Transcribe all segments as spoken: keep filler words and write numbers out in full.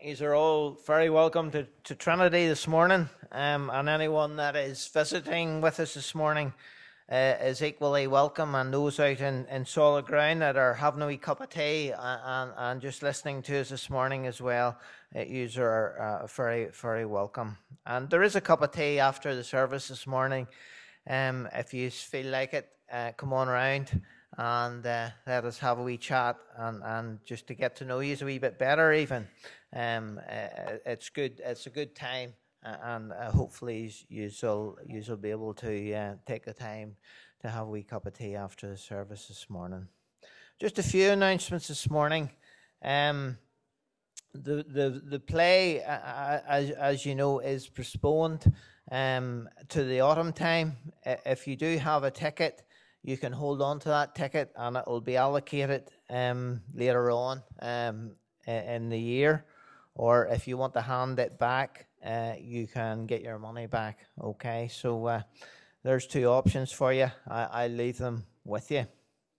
Yous are all very welcome to, to Trinity this morning, um, and anyone that is visiting with us this morning uh, is equally welcome, and those out in, in solid ground that are having a wee cup of tea and, and, and just listening to us this morning as well, uh, yous are uh, very, very welcome. And there is a cup of tea after the service this morning. Um, if you feel like it, uh, come on around and uh, let us have a wee chat and, and just to get to know you a wee bit better even. Um, uh, it's good. It's a good time, uh, and uh, hopefully you will you will be able to uh, take the time to have a wee cup of tea after the service this morning. Just a few announcements this morning. Um, the the the play, uh, as as you know, is postponed um, to the autumn time. If you do have a ticket, you can hold on to that ticket, and it will be allocated um, later on um, in the year. Or if you want to hand it back, uh, you can get your money back. Okay, so uh, there's two options for you. I, I leave them with you.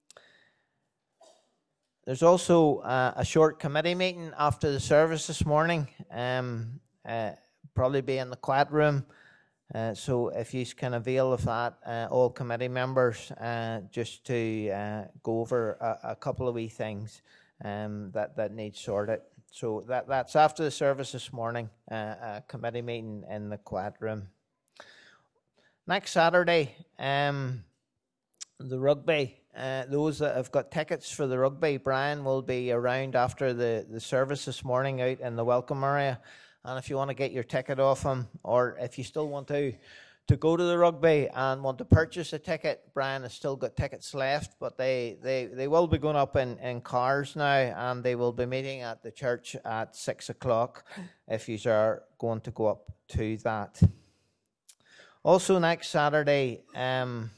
There's also uh, a short committee meeting after the service this morning. Um, uh, probably be in the quiet room. Uh, so if you can avail of that, uh, all committee members, uh, just to uh, go over a, a couple of wee things um, that that need sorted. So that that's after the service this morning, uh, a committee meeting in the quiet room. Next Saturday, um, the rugby, uh, those that have got tickets for the rugby, Brian will be around after the, the service this morning out in the welcome area. And if you want to get your ticket off him, or if you still want to to go to the rugby and want to purchase a ticket, Brian has still got tickets left, but they, they, they will be going up in, in cars now, and they will be meeting at the church at six o'clock if you are going to go up to that. Also next Saturday, um,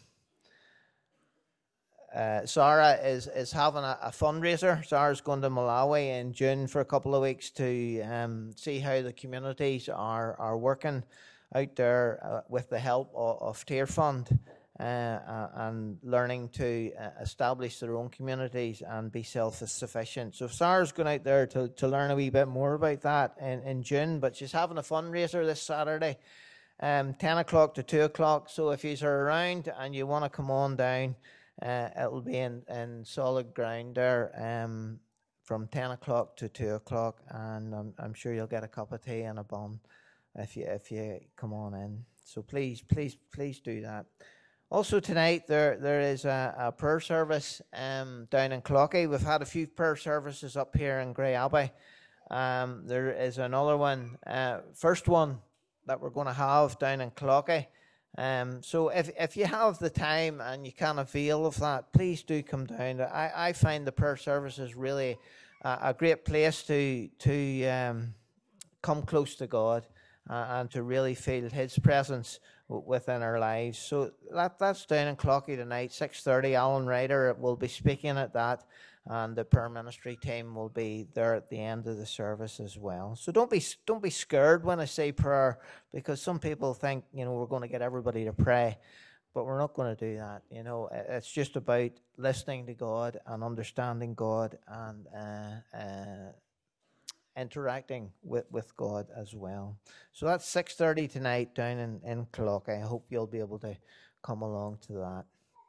uh, Sarah is, is having a, a fundraiser. Sarah's going to Malawi in June for a couple of weeks to um, see how the communities are, are working out there uh, with the help of, of Tear Fund uh, uh, and learning to uh, establish their own communities and be self-sufficient. So Sarah's going out there to, to learn a wee bit more about that in, in June, but she's having a fundraiser this Saturday, um, ten o'clock to two o'clock. So if you're around and you want to come on down, uh, it'll be in, in solid ground there um, from ten o'clock to two o'clock, and I'm, I'm sure you'll get a cup of tea and a bun if you if you come on in. So please, please, please do that. Also tonight there there is a, a prayer service um, down in Clockey. We've had a few prayer services up here in Grey Abbey. Um, there is another one, uh, first one that we're going to have down in Clockey. Um, so if if you have the time and you can avail of that, please do come down. I, I find the prayer service is really a, a great place to to um, come close to God. Uh, and to really feel His presence w- within our lives. So that that's down in Clockey tonight, six thirty. Alan Ryder will be speaking at that, and the prayer ministry team will be there at the end of the service as well. So don't be don't be scared when I say prayer, because some people think, you know, we're going to get everybody to pray, but we're not going to do that. You know, it's just about listening to God and understanding God and uh, uh, interacting with, with God as well. So that's six thirty tonight down in, in Clockey. I hope you'll be able to come along to that.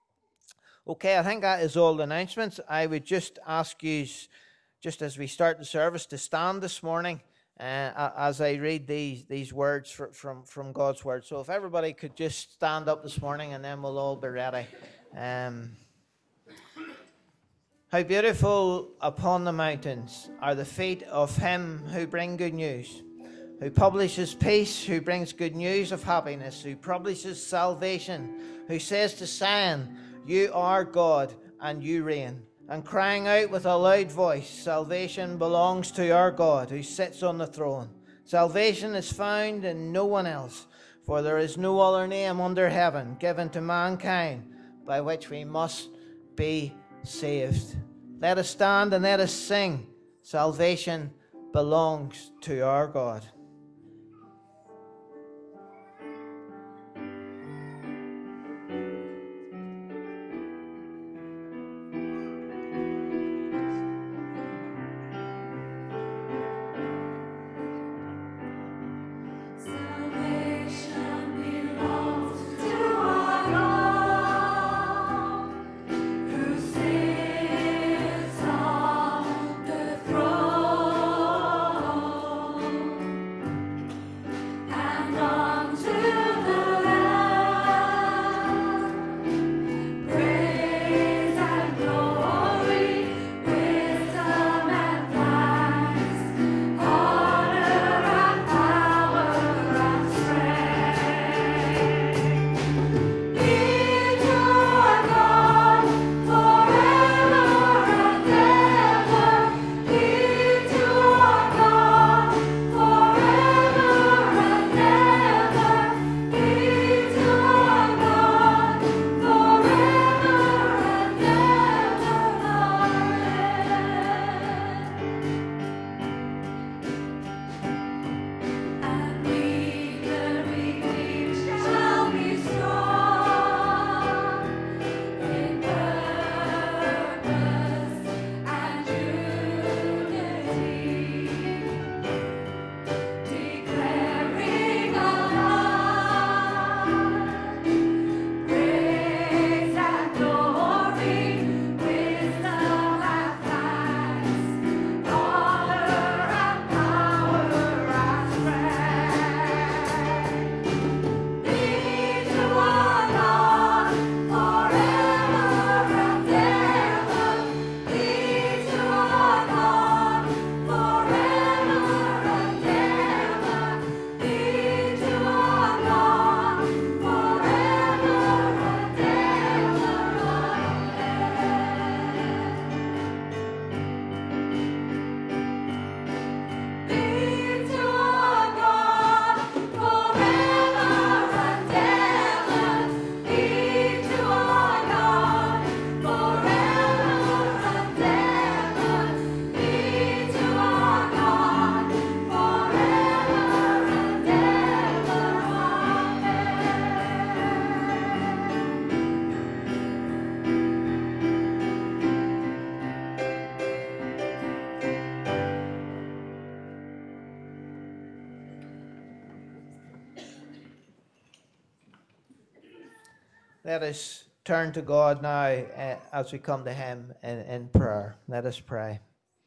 Okay, I think that is all the announcements. I would just ask you, just as we start the service, to stand this morning uh, as I read these these words for, from, from God's Word. So if everybody could just stand up this morning, and then we'll all be ready. Um, How beautiful upon the mountains are the feet of him who bring good news, who publishes peace, who brings good news of happiness, who publishes salvation, who says to Zion, you are God and you reign. And crying out with a loud voice, salvation belongs to our God who sits on the throne. Salvation is found in no one else, for there is no other name under heaven given to mankind by which we must be saved. Let us stand and let us sing. Salvation belongs to our God. Let us turn to God now uh, as we come to Him in, in prayer. Let us pray.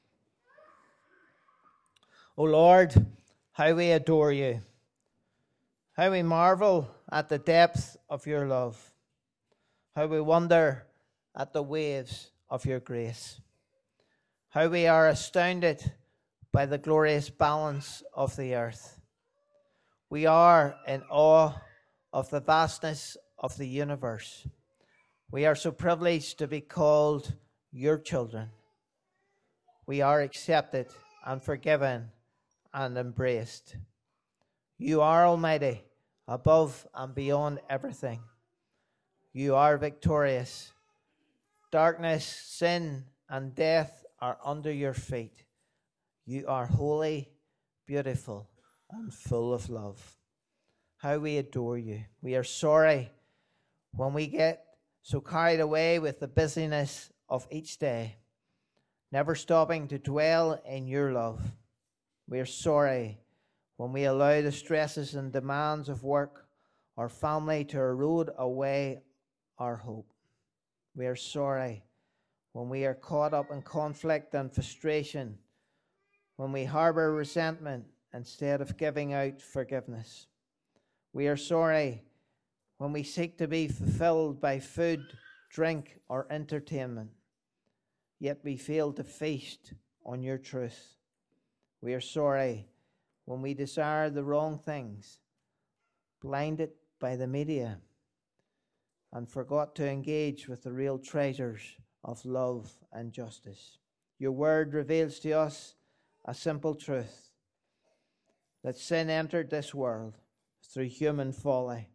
O Lord, how we adore you. How we marvel at the depth of your love. How we wonder at the waves of your grace. How we are astounded by the glorious balance of the earth. We are in awe of the vastness of the universe. We are so privileged to be called your children. We are accepted and forgiven and embraced. You are almighty, above and beyond everything. You are victorious. Darkness, sin, and death are under your feet. You are holy, beautiful, and full of love. How we adore you. We are sorry when we get so carried away with the busyness of each day, never stopping to dwell in your love. We are sorry when we allow the stresses and demands of work or family to erode away our hope. We are sorry when we are caught up in conflict and frustration, when we harbor resentment instead of giving out forgiveness. We are sorry when we seek to be fulfilled by food, drink, or entertainment, yet we fail to feast on your truth. We are sorry when we desire the wrong things, blinded by the media, and forgot to engage with the real treasures of love and justice. Your word reveals to us a simple truth, that sin entered this world through human folly.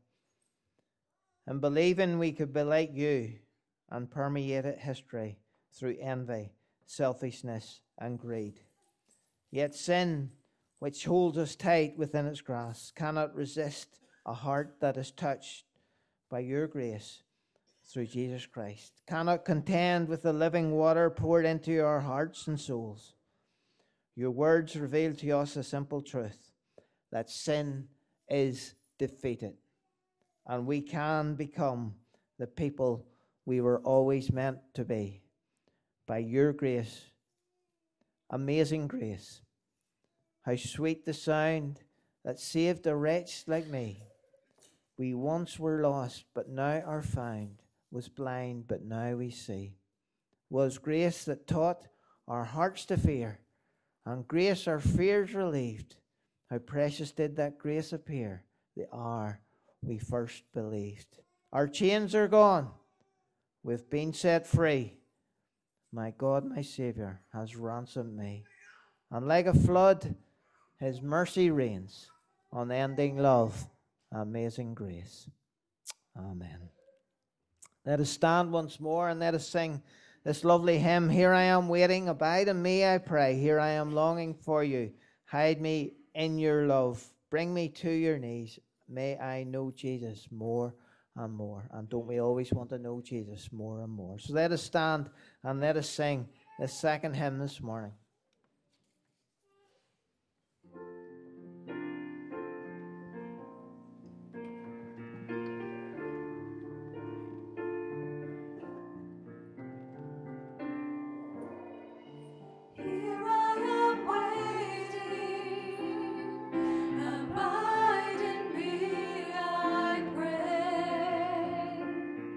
And believing we could be like you and permeated history through envy, selfishness, and greed. Yet sin, which holds us tight within its grasp, cannot resist a heart that is touched by your grace through Jesus Christ, cannot contend with the living water poured into our hearts and souls. Your words reveal to us a simple truth, that sin is defeated, and we can become the people we were always meant to be by your grace. Amazing grace. How sweet the sound that saved a wretch like me. We once were lost, but now are found, was blind, but now we see. Was grace that taught our hearts to fear, and grace our fears relieved. How precious did that grace appear the hour we first believed. Our chains are gone. We've been set free. My God, my Savior, has ransomed me. And like a flood, His mercy reigns, unending love, amazing grace. Amen. Let us stand once more and let us sing this lovely hymn. Here I am waiting, abide in me, I pray. Here I am longing for you. Hide me in your love. Bring me to your knees. May I know Jesus more and more. And don't we always want to know Jesus more and more? So let us stand and let us sing this second hymn this morning.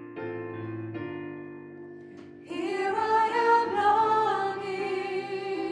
Here I am longing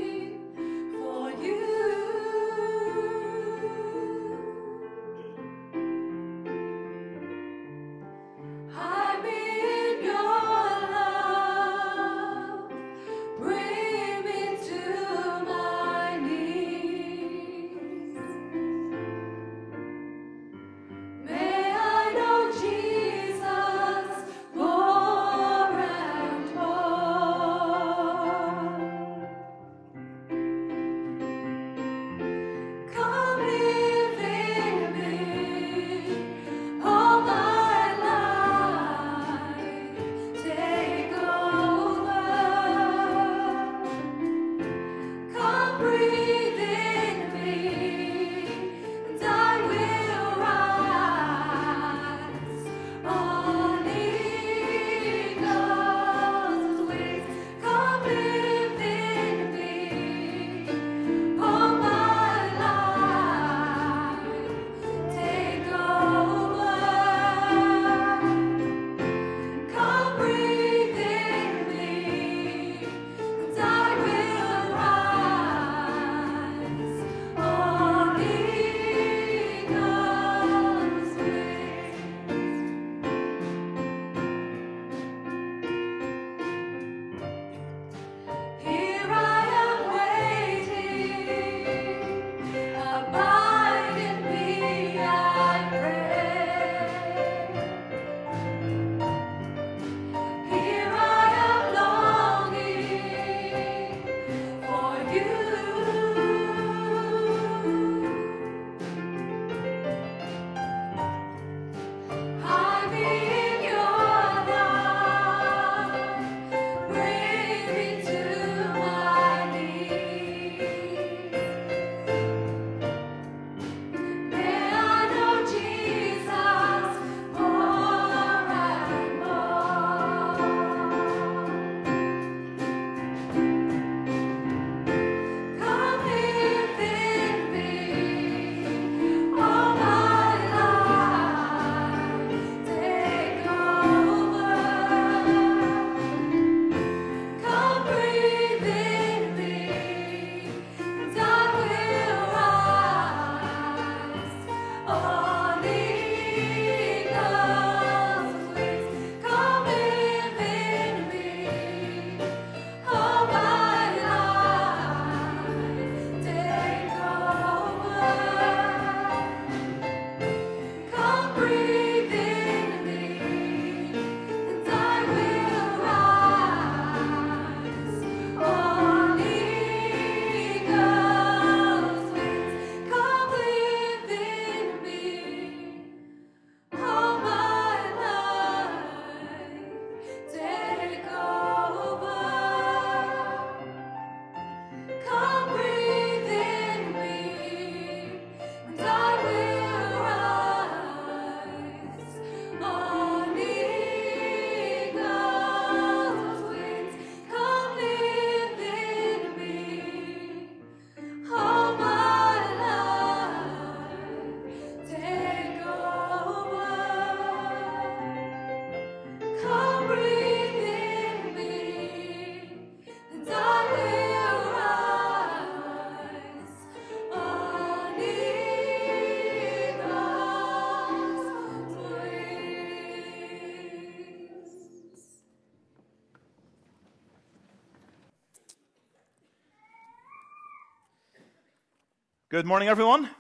Good morning, everyone.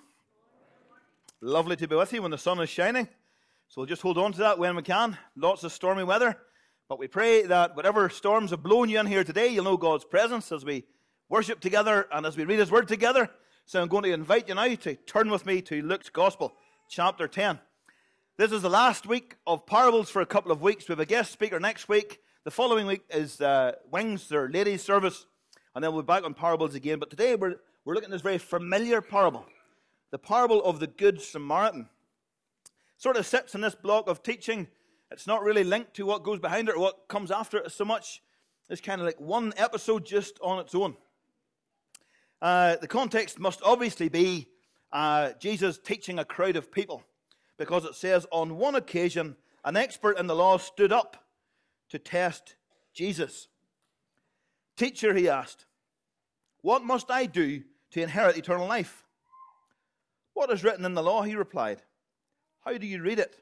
Lovely to be with you when the sun is shining. So we'll just hold on to that when we can. Lots of stormy weather. But we pray that whatever storms have blown you in here today, you'll know God's presence as we worship together and as we read His Word together. So I'm going to invite you now to turn with me to Luke's Gospel, chapter ten. This is the last week of parables for a couple of weeks. We have a guest speaker next week. The following week is uh, Wings, their ladies' service. And then we'll be back on parables again. But today we're We're looking at this very familiar parable, the parable of the Good Samaritan. Sort of sits in this block of teaching. It's not really linked to what goes behind it or what comes after it so much. It's kind of like one episode just on its own. Uh, the context must obviously be uh, Jesus teaching a crowd of people, because it says, on one occasion, an expert in the law stood up to test Jesus. Teacher, he asked, what must I do to inherit eternal life? What is written in the law? He replied. How do you read it?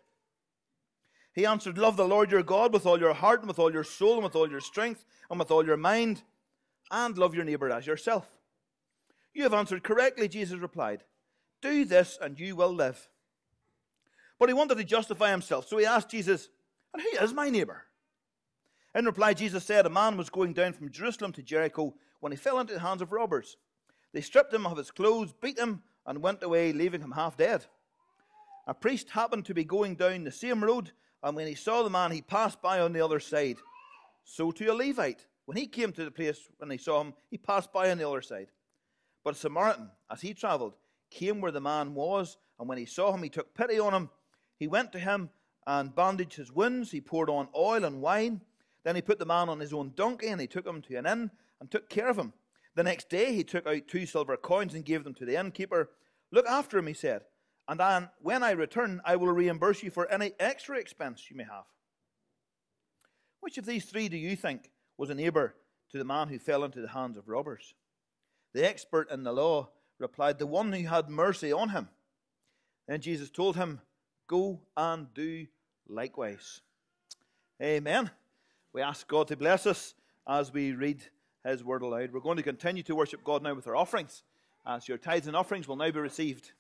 He answered, love the Lord your God with all your heart and with all your soul and with all your strength and with all your mind, and love your neighbor as yourself. You have answered correctly, Jesus replied. Do this and you will live. But he wanted to justify himself, so he asked Jesus, and who is my neighbor? In reply, Jesus said, a man was going down from Jerusalem to Jericho when he fell into the hands of robbers. They stripped him of his clothes, beat him, and went away, leaving him half dead. A priest happened to be going down the same road, and when he saw the man, he passed by on the other side. So to a Levite, when he came to the place when he saw him, he passed by on the other side. But a Samaritan, as he travelled, came where the man was, and when he saw him, he took pity on him. He went to him and bandaged his wounds. He poured on oil and wine. Then he put the man on his own donkey, and he took him to an inn and took care of him. The next day he took out two silver coins and gave them to the innkeeper. Look after him, he said, and I, when I return, I will reimburse you for any extra expense you may have. Which of these three do you think was a neighbor to the man who fell into the hands of robbers? The expert in the law replied, the one who had mercy on him. Then Jesus told him, go and do likewise. Amen. We ask God to bless us as we read His Word aloud. We're going to continue to worship God now with our offerings, as your tithes and offerings will now be received.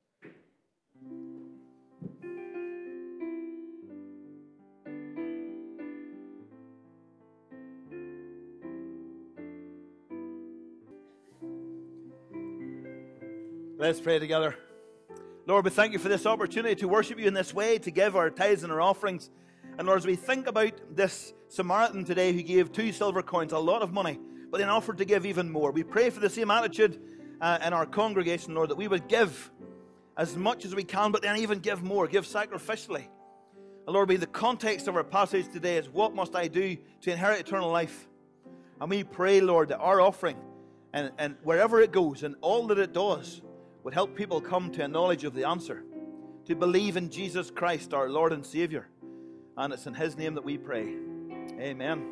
Let's pray together. Lord, we thank you for this opportunity to worship you in this way, to give our tithes and our offerings. And Lord, as we think about this Samaritan today who gave two silver coins, a lot of money, but then offered to give even more, we pray for the same attitude uh, in our congregation, Lord, that we would give as much as we can, but then even give more, give sacrificially. And Lord, be the context of our passage today is, what must I do to inherit eternal life? And we pray, Lord, that our offering, and, and wherever it goes and all that it does, would help people come to a knowledge of the answer, to believe in Jesus Christ, our Lord and Savior. And it's in His name that we pray. Amen.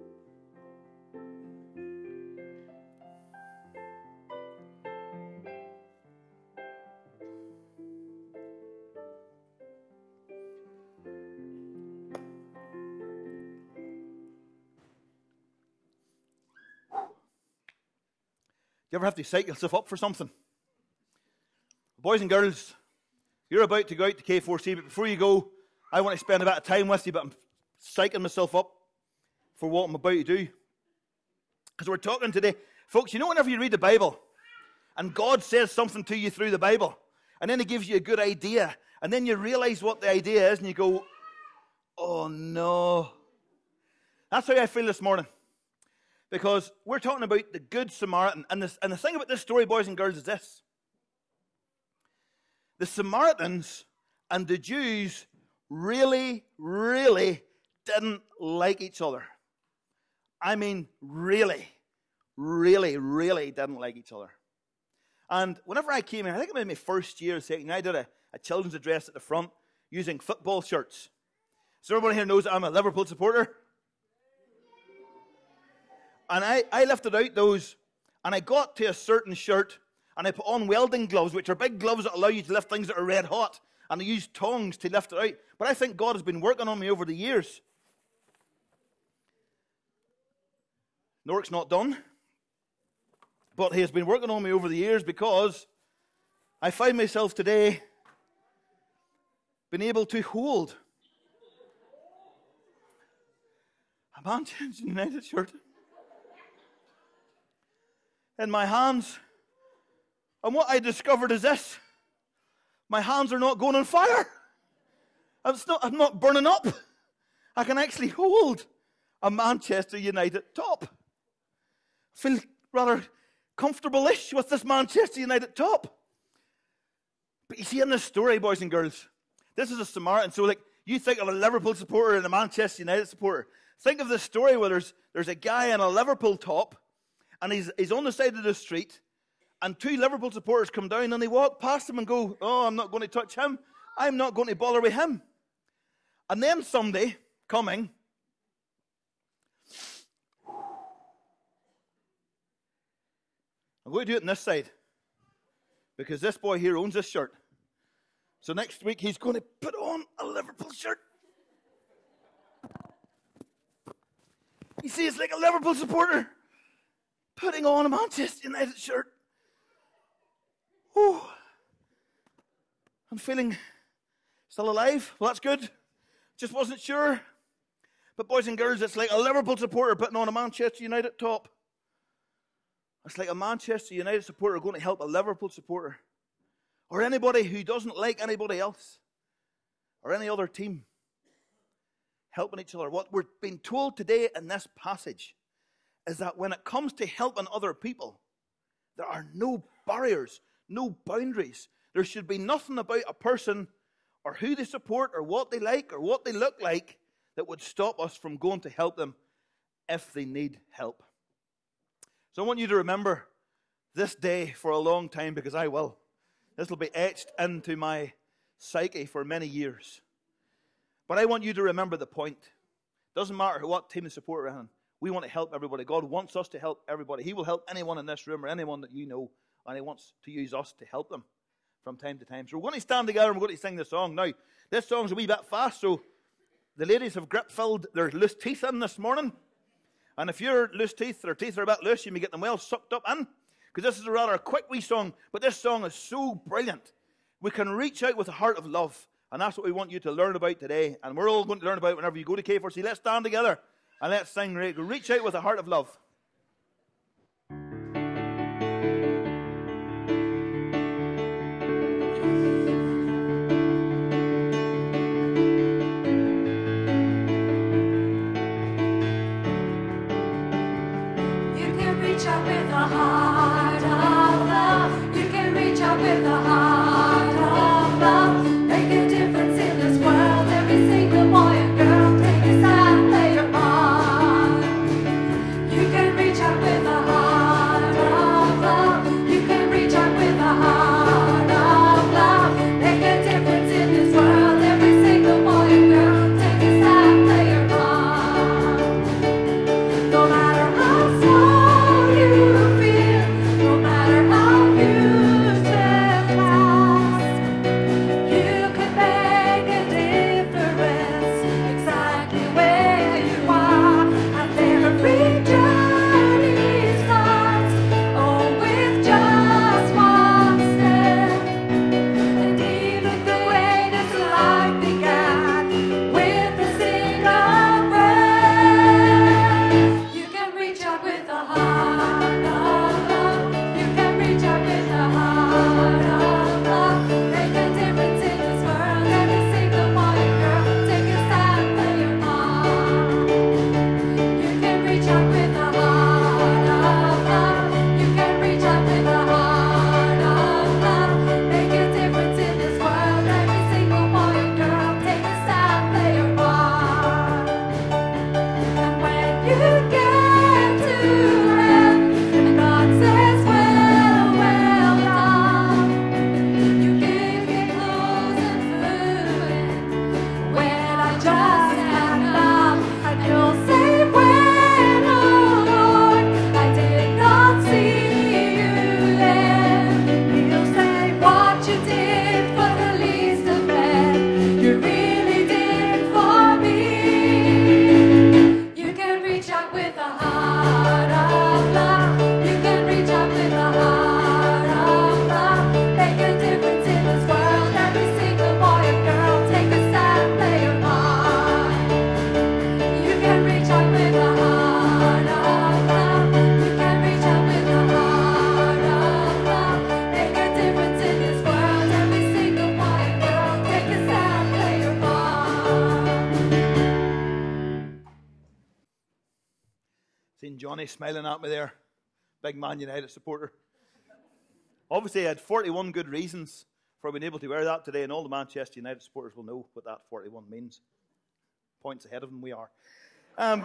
Do you ever have to psych yourself up for something? Boys and girls, you're about to go out to K four C, but before you go, I want to spend a bit of time with you, but I'm psyching myself up for what I'm about to do. Because we're talking today, folks, you know whenever you read the Bible, and God says something to you through the Bible, and then He gives you a good idea, and then you realize what the idea is, and you go, oh no. That's how I feel this morning. Because we're talking about the Good Samaritan, and, this, and the thing about this story, boys and girls, is this. The Samaritans and the Jews really, really didn't like each other. I mean, really, really, really didn't like each other. And whenever I came in, I think it was my first year, second, I did a, a children's address at the front using football shirts. So everybody here knows that I'm a Liverpool supporter. And I, I lifted out those, and I got to a certain shirt, and I put on welding gloves, which are big gloves that allow you to lift things that are red hot. And I used tongs to lift it out. But I think God has been working on me over the years. The work's not done. But He has been working on me over the years, because I find myself today being able to hold a Manchester United shirt in my hands. And what I discovered is this: my hands are not going on fire. It's not, I'm not burning up. I can actually hold a Manchester United top. I feel rather comfortable-ish with this Manchester United top. But you see, in this story, boys and girls, this is a Samaritan. So, like, you think of a Liverpool supporter and a Manchester United supporter. Think of this story where there's, there's a guy in a Liverpool top, and he's, he's on the side of the street, and two Liverpool supporters come down, and they walk past him and go, oh, I'm not going to touch him. I'm not going to bother with him. And then somebody coming, I'm going to do it on this side, because this boy here owns this shirt. So next week he's going to put on a Liverpool shirt. You see, it's like a Liverpool supporter putting on a Manchester United shirt. Oh, I'm feeling still alive. Well, that's good. Just wasn't sure. But boys and girls, it's like a Liverpool supporter putting on a Manchester United top. It's like a Manchester United supporter going to help a Liverpool supporter, or anybody who doesn't like anybody else, or any other team, helping each other. What we're being told today in this passage is that when it comes to helping other people, there are no barriers, no boundaries. There should be nothing about a person or who they support or what they like or what they look like that would stop us from going to help them if they need help. So I want you to remember this day for a long time, because I will. This will be etched into my psyche for many years. But I want you to remember the point. Doesn't matter what team you support around. We want to help everybody. God wants us to help everybody. He will help anyone in this room or anyone that you know, and He wants to use us to help them from time to time. So we're going to stand together and we're going to sing this song. Now, this song's a wee bit fast, so the ladies have grip-filled their loose teeth in this morning. And if your loose teeth, their teeth are a bit loose, you may get them well sucked up in, because this is a rather quick wee song, but this song is so brilliant. We can reach out with a heart of love, and that's what we want you to learn about today, and we're all going to learn about whenever you go to K four C. Let's stand together and let's sing, reach out with a heart of love. Make a difference. Johnny smiling at me there. Big Man United supporter. Obviously, I had forty-one good reasons for being able to wear that today, and all the Manchester United supporters will know what that forty-one means. Points ahead of them we are. Um,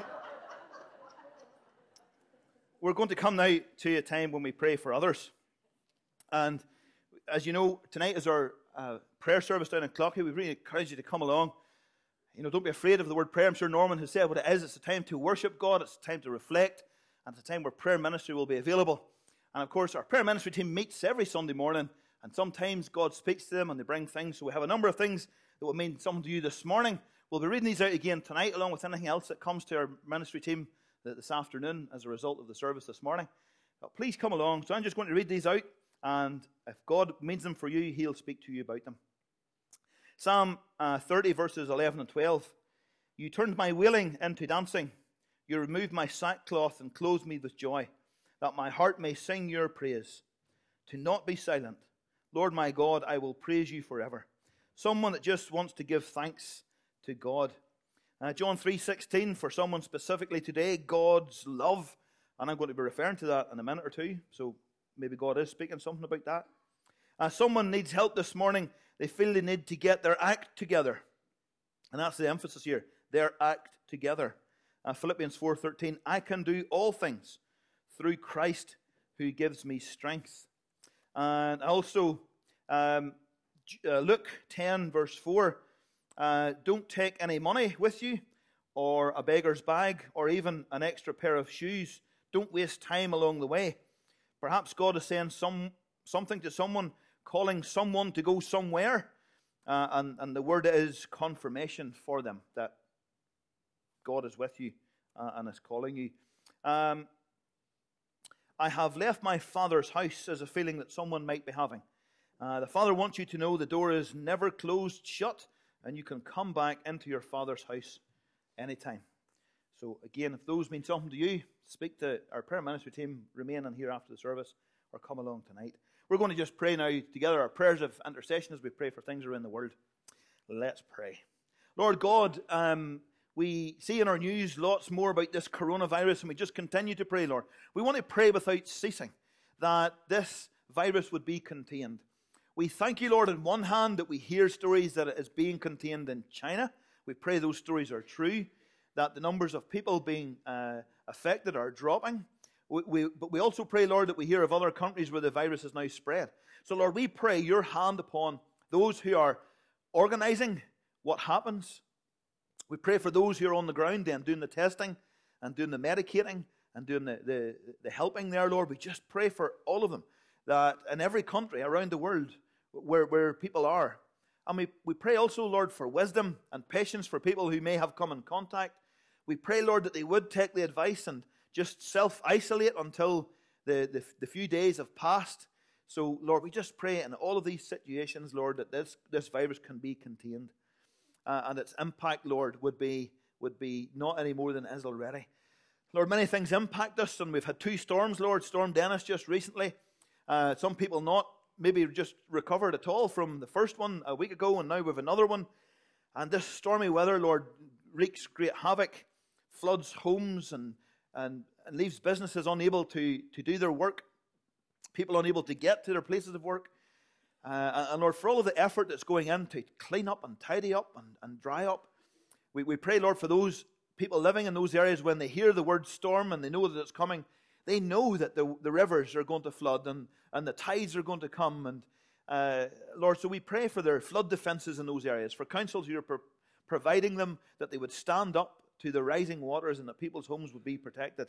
we're going to come now to a time when we pray for others. And as you know, tonight is our uh, prayer service down in Clockie. We really encourage you to come along. You know, don't be afraid of the word prayer. I'm sure Norman has said what it is. It's a time to worship God. It's a time to reflect. And it's a time where prayer ministry will be available. And of course, our prayer ministry team meets every Sunday morning. And sometimes God speaks to them and they bring things. So we have a number of things that will mean something to you this morning. We'll be reading these out again tonight, along with anything else that comes to our ministry team this afternoon as a result of the service this morning. But please come along. So I'm just going to read these out. And if God means them for you, He'll speak to you about them. Psalm uh, thirty, verses eleven and twelve. You turned my wailing into dancing. You removed my sackcloth and clothed me with joy, that my heart may sing your praise. To not be silent. Lord my God, I will praise you forever. Someone that just wants to give thanks to God. Uh, John three sixteen, for someone specifically today, God's love. And I'm going to be referring to that in a minute or two. So maybe God is speaking something about that. Uh, someone needs help this morning. They feel they need to get their act together. And that's the emphasis here. Their act together. Uh, Philippians four thirteen, I can do all things through Christ who gives me strength. And also, um, uh, Luke ten, verse four, uh, don't take any money with you, or a beggar's bag, or even an extra pair of shoes. Don't waste time along the way. Perhaps God is saying some something to someone, calling someone to go somewhere, uh, and, and the word is confirmation for them that God is with you uh, and is calling you. Um, I have left my Father's house as a feeling that someone might be having. Uh, the Father wants you to know the door is never closed shut, and you can come back into your Father's house anytime. So again, if those mean something to you, speak to our prayer ministry team, remain in here after the service, or come along tonight. We're going to just pray now together our prayers of intercession as we pray for things around the world. Let's pray. Lord God, um, we see in our news lots more about this coronavirus, and we just continue to pray, Lord. We want to pray without ceasing that this virus would be contained. We thank you, Lord, on one hand that we hear stories that it is being contained in China. We pray those stories are true, that the numbers of people being uh, affected are dropping. We, we, but we also pray, Lord, that we hear of other countries where the virus is now spread. So, Lord, we pray your hand upon those who are organizing what happens. We pray for those who are on the ground then doing the testing and doing the medicating and doing the, the, the helping there, Lord. We just pray for all of them, that in every country around the world where, where people are. And we, we pray also, Lord, for wisdom and patience for people who may have come in contact. We pray, Lord, that they would take the advice and just self-isolate until the, the, the few days have passed. So, Lord, we just pray in all of these situations, Lord, that this, this virus can be contained. Uh, and its impact, Lord, would be, would be not any more than it is already. Lord, many things impact us, and we've had two storms, Lord. Storm Dennis just recently. Uh, some people not maybe just recovered at all from the first one a week ago, and now we have another one. And this stormy weather, Lord, wreaks great havoc, floods homes, and And, and leaves businesses unable to, to do their work, people unable to get to their places of work. Uh, and Lord, for all of the effort that's going in to clean up and tidy up and, and dry up, we, we pray, Lord, for those people living in those areas, when they hear the word storm and they know that it's coming, they know that the, the rivers are going to flood and, and the tides are going to come. And uh, Lord, so we pray for their flood defenses in those areas, for councils who are pro- providing them, that they would stand up to the rising waters and that people's homes would be protected.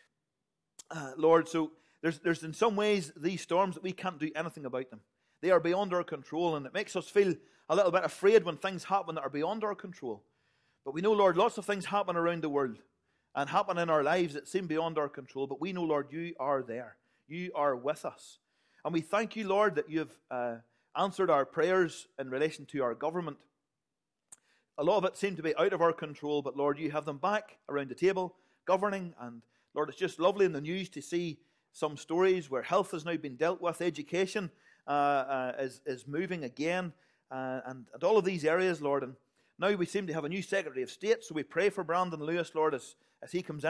Uh, Lord, so there's, there's in some ways these storms that we can't do anything about them. They are beyond our control, and it makes us feel a little bit afraid when things happen that are beyond our control. But we know, Lord, lots of things happen around the world and happen in our lives that seem beyond our control. But we know, Lord, you are there. You are with us. And we thank you, Lord, that you've uh, answered our prayers in relation to our government. A lot of it seemed to be out of our control, but Lord, you have them back around the table, governing. And Lord, it's just lovely in the news to see some stories where health has now been dealt with, education uh, uh, is, is moving again, uh, and, and all of these areas, Lord. And now we seem to have a new Secretary of State, so we pray for Brandon Lewis, Lord, as, as he comes in.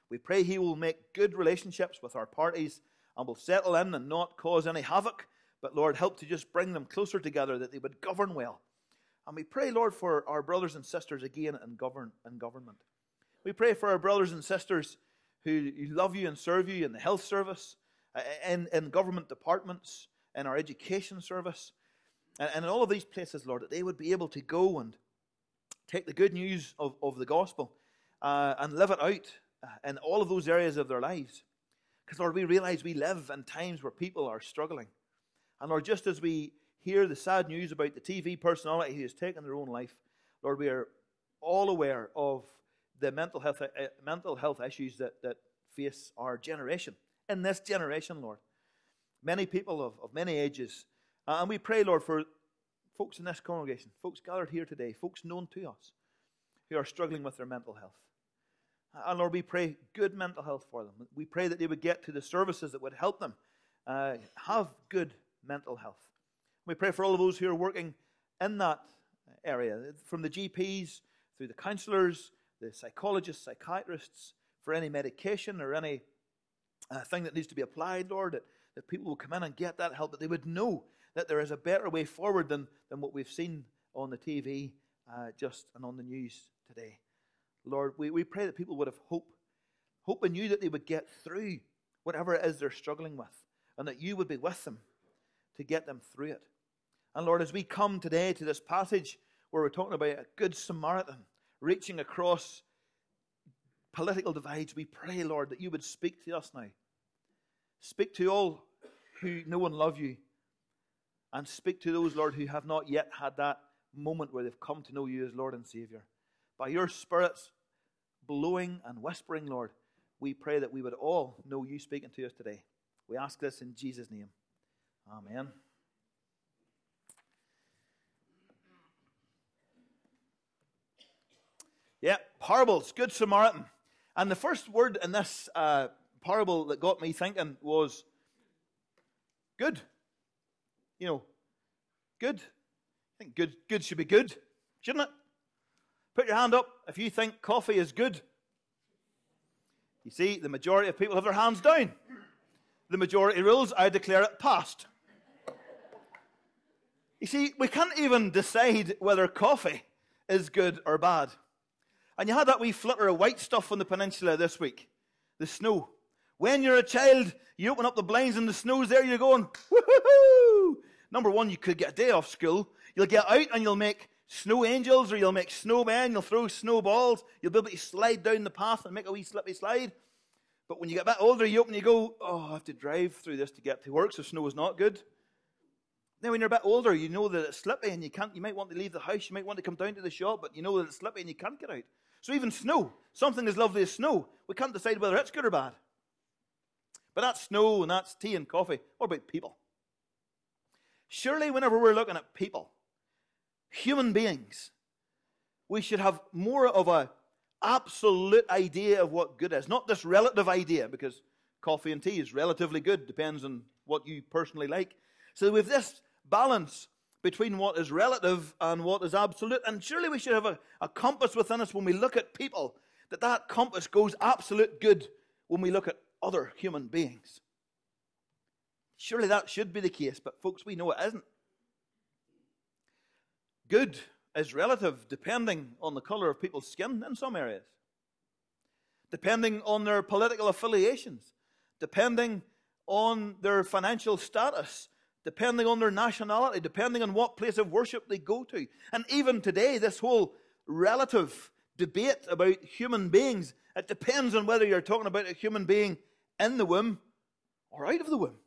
We pray he will make good relationships with our parties and will settle in and not cause any havoc, but Lord, help to just bring them closer together, that they would govern well. And we pray, Lord, for our brothers and sisters again in, govern, in government. We pray for our brothers and sisters who, who love you and serve you in the health service, in, in government departments, in our education service, and, and in all of these places, Lord, that they would be able to go and take the good news of, of the gospel uh, and live it out in all of those areas of their lives. Because, Lord, we realize we live in times where people are struggling. And, Lord, just as we hear the sad news about the T V personality who has taken their own life, Lord, we are all aware of the mental health uh, mental health issues that, that face our generation. In this generation, Lord, many people of, of many ages. Uh, and we pray, Lord, for folks in this congregation, folks gathered here today, folks known to us, who are struggling with their mental health. And Lord, we pray good mental health for them. We pray that they would get to the services that would help them uh, have good mental health. We pray for all of those who are working in that area, from the G Ps, through the counsellors, the psychologists, psychiatrists, for any medication or any uh, thing that needs to be applied, Lord, that, that people will come in and get that help, that they would know that there is a better way forward than, than what we've seen on the T V uh, just and on the news today. Lord, we, we pray that people would have hope, hope in you, that they would get through whatever it is they're struggling with, and that you would be with them to get them through it. And Lord, as we come today to this passage where we're talking about a good Samaritan reaching across political divides, we pray, Lord, that you would speak to us now. Speak to all who know and love you, and speak to those, Lord, who have not yet had that moment where they've come to know you as Lord and Savior. By your Spirit's blowing and whispering, Lord, we pray that we would all know you speaking to us today. We ask this in Jesus' name. Amen. Yeah, parables, Good Samaritan. And the first word in this uh, parable that got me thinking was good. You know, good. I think good, good should be good, shouldn't it? Put your hand up if you think coffee is good. You see, the majority of people have their hands down. The majority rules, I declare it passed. You see, we can't even decide whether coffee is good or bad. And you had that wee flitter of white stuff on the peninsula this week, the snow. When you're a child, you open up the blinds and the snow's there, you're going, woohoo! Number one, you could get a day off school. You'll get out and you'll make snow angels, or you'll make snowmen, you'll throw snowballs, you'll be able to slide down the path and make a wee slippy slide. But when you get a bit older, you open and you go, oh, I have to drive through this to get to work, so snow is not good. Then when you're a bit older, you know that it's slippy and you can't. You might want to leave the house, you might want to come down to the shop, but you know that it's slippy and you can't get out. So even snow, something as lovely as snow, we can't decide whether it's good or bad. But that's snow and that's tea and coffee. What about people? Surely whenever we're looking at people, human beings, we should have more of an absolute idea of what good is. Not this relative idea, because coffee and tea is relatively good, depends on what you personally like. So with this balance between what is relative and what is absolute, and surely we should have a, a compass within us when we look at people, that that compass goes absolute good when we look at other human beings. Surely that should be the case, but folks, we know it isn't. Good is relative depending on the colour of people's skin in some areas, depending on their political affiliations, depending on their financial status, depending on their nationality, depending on what place of worship they go to. And even today, this whole relative debate about human beings, it depends on whether you're talking about a human being in the womb or out of the womb.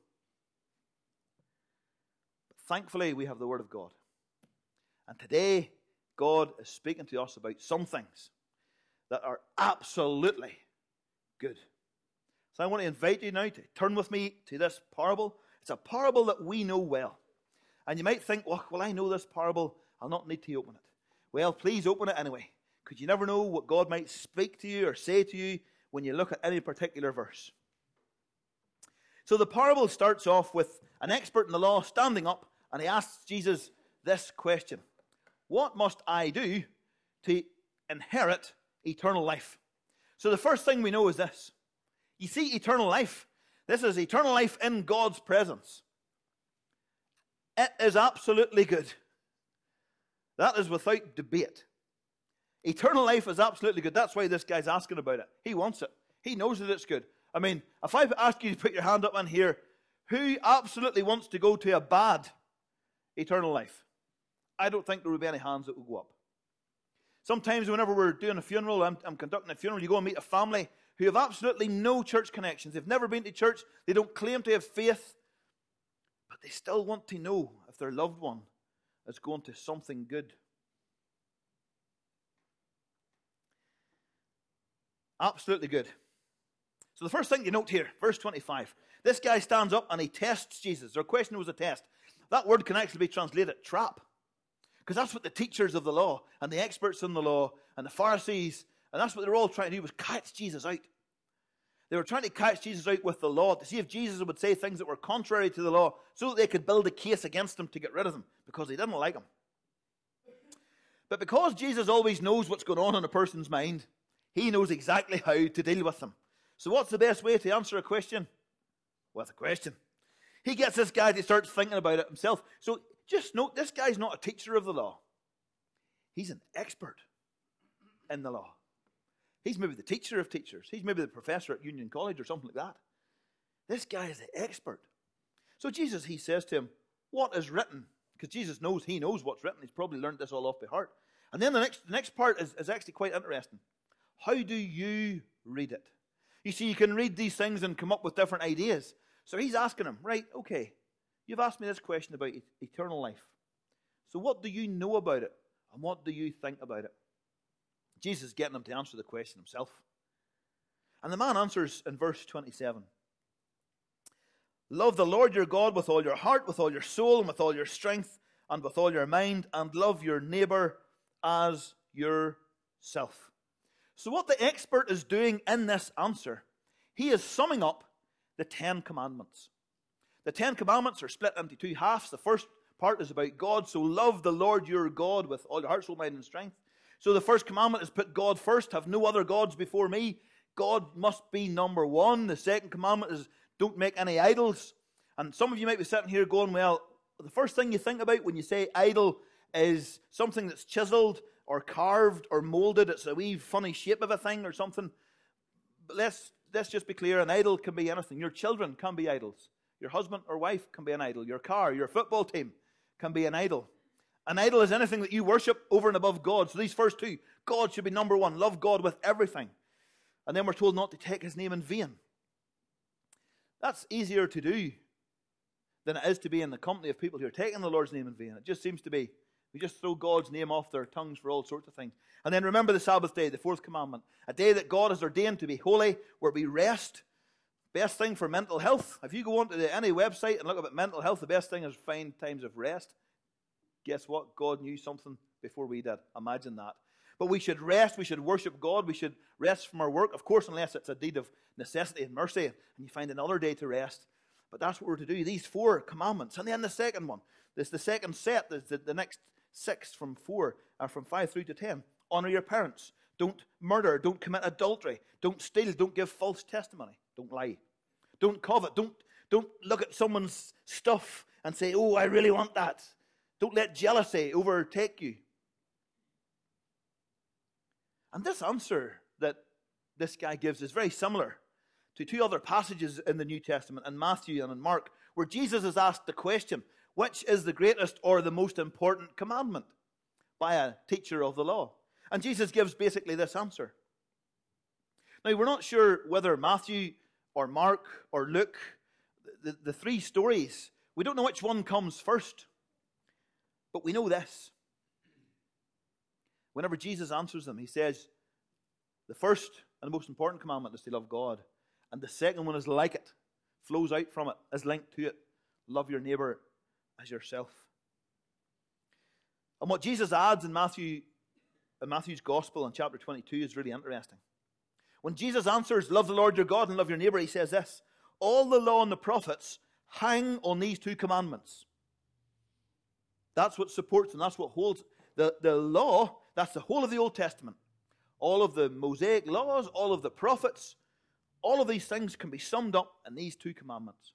But thankfully, we have the Word of God. And today, God is speaking to us about some things that are absolutely good. So I want to invite you now to turn with me to this parable. It's a parable that we know well. And you might think, well, well, I know this parable. I'll not need to open it. Well, please open it anyway, because you never know what God might speak to you or say to you when you look at any particular verse. So the parable starts off with an expert in the law standing up, and he asks Jesus this question: what must I do to inherit eternal life? So the first thing we know is this. You see, eternal life. This is eternal life in God's presence. It is absolutely good. That is without debate. Eternal life is absolutely good. That's why this guy's asking about it. He wants it. He knows that it's good. I mean, if I ask you to put your hand up in here, who absolutely wants to go to a bad eternal life? I don't think there would be any hands that would go up. Sometimes whenever we're doing a funeral, I'm, I'm conducting a funeral, you go and meet a family who have absolutely no church connections. They've never been to church. They don't claim to have faith. But they still want to know if their loved one is going to something good. Absolutely good. So the first thing you note here, verse twenty-five. This guy stands up and he tests Jesus. Their question was a test. That word can actually be translated trap. Because that's what the teachers of the law and the experts in the law and the Pharisees, and that's what they were all trying to do, was catch Jesus out. They were trying to catch Jesus out with the law to see if Jesus would say things that were contrary to the law so that they could build a case against him to get rid of him because they didn't like him. But because Jesus always knows what's going on in a person's mind, he knows exactly how to deal with them. So what's the best way to answer a question? With a question. He gets this guy to start thinking about it himself. So just note, this guy's not a teacher of the law. He's an expert in the law. He's maybe the teacher of teachers. He's maybe the professor at Union College or something like that. This guy is the expert. So Jesus, he says to him, what is written? Because Jesus knows, he knows what's written. He's probably learned this all off by heart. And then the next, the next part is, is actually quite interesting. How do you read it? You see, you can read these things and come up with different ideas. So he's asking him, right, okay, you've asked me this question about e- eternal life. So what do you know about it? And what do you think about it? Jesus is getting him to answer the question himself. And the man answers in verse twenty-seven. Love the Lord your God with all your heart, with all your soul, and with all your strength, and with all your mind, and love your neighbor as yourself. So what the expert is doing in this answer, he is summing up the Ten Commandments. The Ten Commandments are split into two halves. The first part is about God. So love the Lord your God with all your heart, soul, mind, and strength. So the first commandment is put God first. Have no other gods before me. God must be number one. The second commandment is don't make any idols. And some of you might be sitting here going, well, the first thing you think about when you say idol is something that's chiseled or carved or molded. It's a wee funny shape of a thing or something. But let's, let's just be clear. An idol can be anything. Your children can be idols. Your husband or wife can be an idol. Your car, your football team can be an idol. An idol is anything that you worship over and above God. So these first two, God should be number one. Love God with everything. And then we're told not to take his name in vain. That's easier to do than it is to be in the company of people who are taking the Lord's name in vain. It just seems to be, we just throw God's name off their tongues for all sorts of things. And then remember the Sabbath day, the fourth commandment. A day that God has ordained to be holy, where we rest. Best thing for mental health. If you go onto the, any website and look about mental health, the best thing is find times of rest. Guess what? God knew something before we did. Imagine that. But we should rest. We should worship God. We should rest from our work. Of course, unless it's a deed of necessity and mercy, and you find another day to rest. But that's what we're to do. These four commandments. And then the second one. This the second set. The, the, the next six from four, or from five through to ten. Honor your parents. Don't murder. Don't commit adultery. Don't steal. Don't give false testimony. Don't lie. Don't covet. Don't, don't look at someone's stuff and say, oh, I really want that. Don't let jealousy overtake you. And this answer that this guy gives is very similar to two other passages in the New Testament, in Matthew and in Mark, where Jesus is asked the question, which is the greatest or the most important commandment, by a teacher of the law? And Jesus gives basically this answer. Now, we're not sure whether Matthew or Mark or Luke, the, the three stories, we don't know which one comes first. But we know this. Whenever Jesus answers them, he says, the first and the most important commandment is to love God. And the second one is like it, flows out from it, is linked to it. Love your neighbor as yourself. And what Jesus adds in Matthew, in Matthew's Gospel in chapter twenty-two is really interesting. When Jesus answers, love the Lord your God and love your neighbor, he says this, all the law and the prophets hang on these two commandments. That's what supports and that's what holds the, the law. That's the whole of the Old Testament. all of the Mosaic laws, all of the prophets, all of these things can be summed up in these two commandments.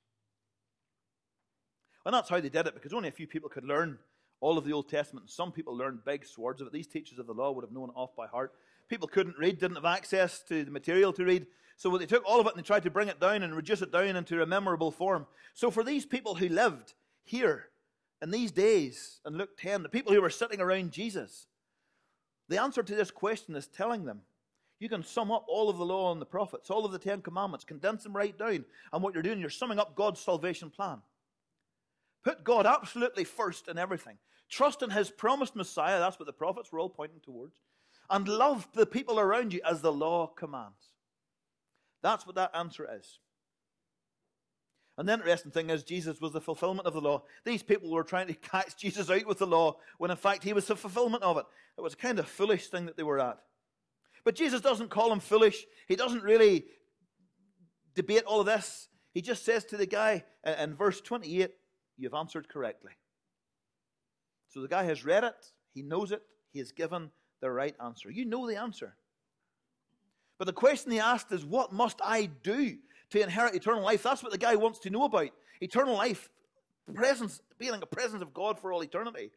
And that's how they did it, because only a few people could learn all of the Old Testament. Some people learned big swords of it. These teachers of the law would have known it off by heart. People couldn't read, didn't have access to the material to read. So they took all of it and they tried to bring it down and reduce it down into a memorable form. So for these people who lived here in these days, in Luke ten, the people who were sitting around Jesus, the answer to this question is telling them, you can sum up all of the law and the prophets, all of the Ten Commandments, condense them right down. And what you're doing, you're summing up God's salvation plan. Put God absolutely first in everything. Trust in His promised Messiah, that's what the prophets were all pointing towards. And love the people around you as the law commands. That's what that answer is. And the interesting thing is, Jesus was the fulfillment of the law. These people were trying to catch Jesus out with the law, when in fact He was the fulfillment of it. It was a kind of foolish thing that they were at. But Jesus doesn't call them foolish. He doesn't really debate all of this. He just says to the guy in verse twenty-eight, you've answered correctly. So the guy has read it. He knows it. He has given the right answer. You know the answer. But the question he asked is, what must I do to inherit eternal life? That's what the guy wants to know about. Eternal life, the presence, being in the presence of God for all eternity.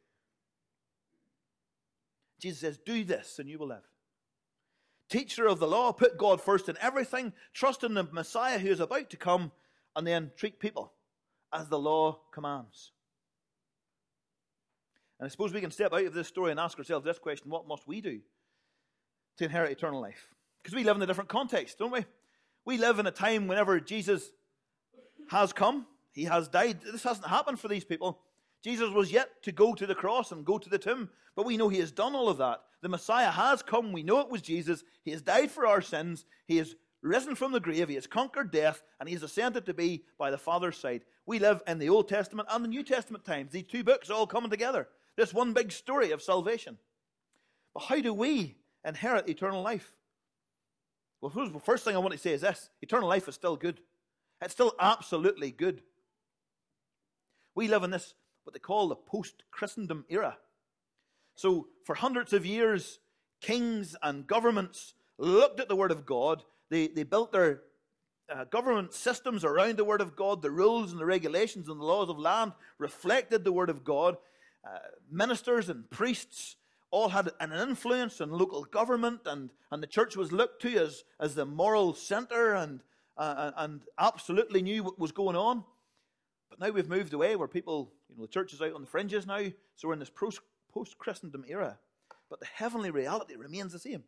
Jesus says, do this and you will live. Teacher of the law, put God first in everything, trust in the Messiah who is about to come, and then treat people as the law commands. And I suppose we can step out of this story and ask ourselves this question, what must we do to inherit eternal life? Because we live in a different context, don't we? We live in a time whenever Jesus has come, He has died. This hasn't happened for these people. Jesus was yet to go to the cross and go to the tomb, but we know He has done all of that. The Messiah has come. We know it was Jesus. He has died for our sins. He has risen from the grave. He has conquered death, and He has ascended to be by the Father's side. We live in the Old Testament and the New Testament times. These two books all coming together. This one big story of salvation. But how do we inherit eternal life? Well, the first thing I want to say is this. Eternal life is still good. It's still absolutely good. We live in this, what they call the post-Christendom era. So for hundreds of years, kings and governments looked at the Word of God. They, they built their uh, government systems around the Word of God. The rules and the regulations and the laws of land reflected the Word of God. Uh, ministers and priests all had an influence in local government, and, and the church was looked to as, as the moral center and, uh, and absolutely knew what was going on. But now we've moved away where people, you know, the church is out on the fringes now, so we're in this post-Christendom era. But the heavenly reality remains the same.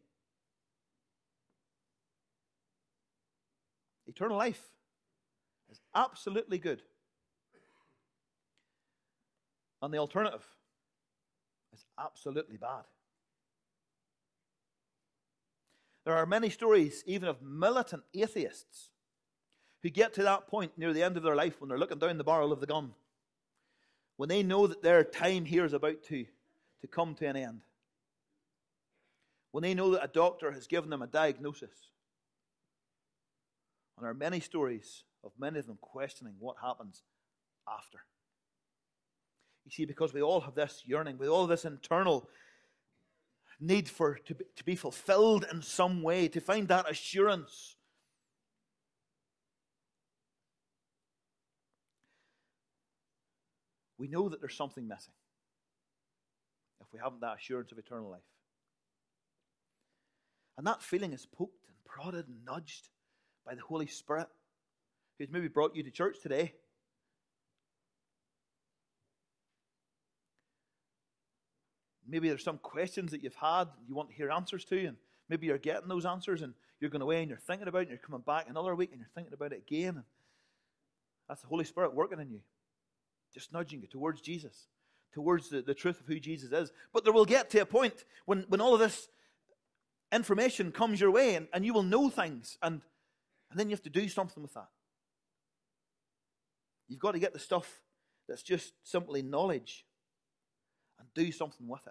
Eternal life is absolutely good. And the alternative is absolutely bad. There are many stories, even of militant atheists, who get to that point near the end of their life when they're looking down the barrel of the gun, when they know that their time here is about to, to come to an end, when they know that a doctor has given them a diagnosis. And there are many stories of many of them questioning what happens after. You see, because we all have this yearning, we all have this internal need for to be, to be fulfilled in some way, to find that assurance. We know that there's something missing if we haven't that assurance of eternal life. And that feeling is poked and prodded and nudged by the Holy Spirit, who's maybe brought you to church today. Maybe there's some questions that you've had you want to hear answers to, and maybe you're getting those answers and you're going away and you're thinking about it, and you're coming back another week and you're thinking about it again. And that's the Holy Spirit working in you, just nudging you towards Jesus, towards the, the truth of who Jesus is. But there will get to a point when, when all of this information comes your way, and, and you will know things, and, and then you have to do something with that. You've got to get the stuff that's just simply knowledge and do something with it.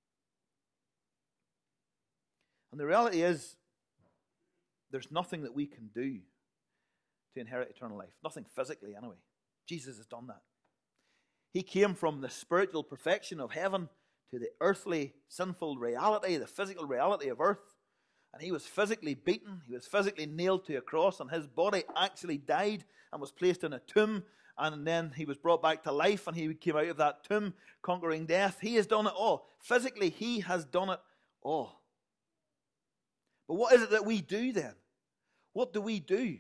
And the reality is, there's nothing that we can do to inherit eternal life. Nothing physically, anyway. Jesus has done that. He came from the spiritual perfection of heaven to the earthly, sinful reality, the physical reality of earth. And he was physically beaten. He was physically nailed to a cross, and his body actually died and was placed in a tomb. And then he was brought back to life, and he came out of that tomb conquering death. He has done it all. Physically, he has done it all. But what is it that we do then? What do we do?